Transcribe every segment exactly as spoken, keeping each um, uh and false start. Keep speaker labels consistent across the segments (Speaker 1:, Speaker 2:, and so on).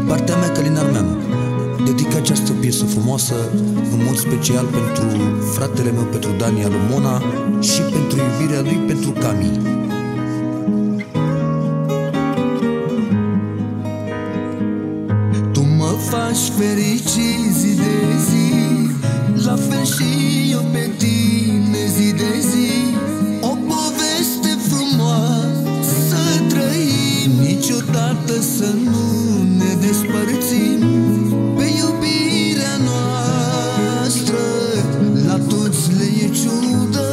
Speaker 1: partea mea, Călin Armeanu, dedic această piesă frumoasă în mod special pentru fratele meu, pentru Dani Alumona, și pentru iubirea lui pentru Cami. Tu mă faci fericit zi de zi, la fel și eu pe tine zi de zi. O poveste frumoasă să trăim, niciodată să nu ne despărțim. Pe iubirea noastră la toți le e ciudă,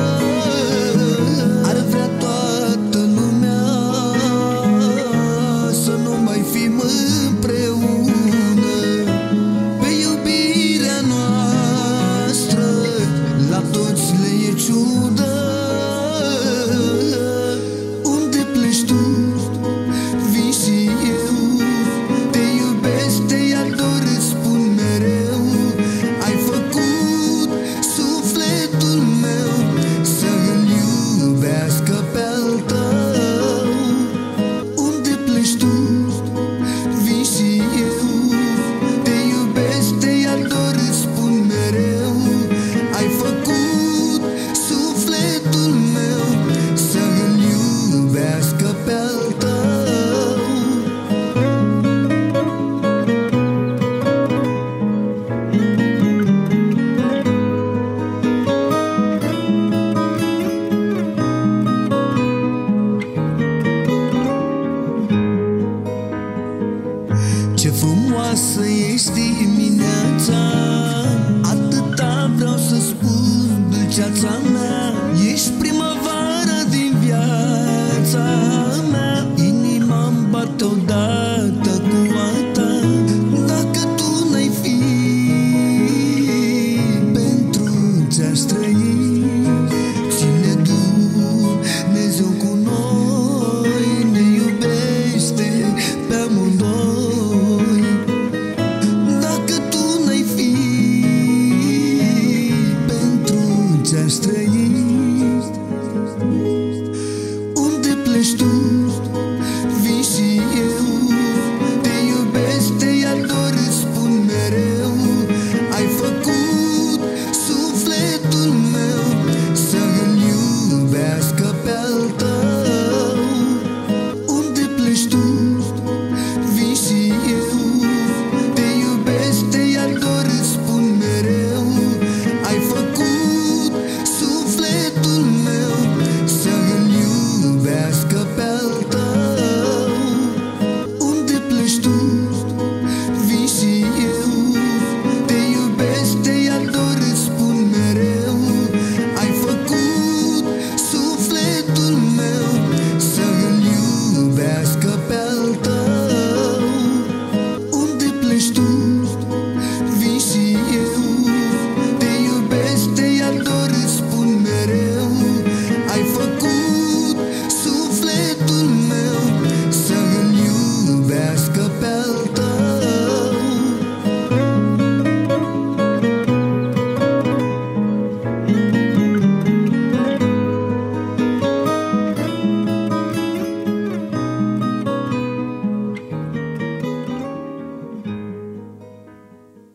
Speaker 1: ar vrea toată lumea să nu mai fim împreună. Pe iubirea noastră la toți le e ciudă. Unde pleci tu? Vin și eu, te iubesc, te ador, îți spun mereu. Ai făcut sufletul meu să îl iubească pe-al tău. Unde pleci tu? Vin și eu, te iubesc, te ador, îți spun mereu. Ai făcut sufletul meu să îl iubească pe-al tău. Ce frumoasă ești dimineața, atâta vreau să spun, dulceața mea. Ești primăvara din viața mea, inima-mi bate odată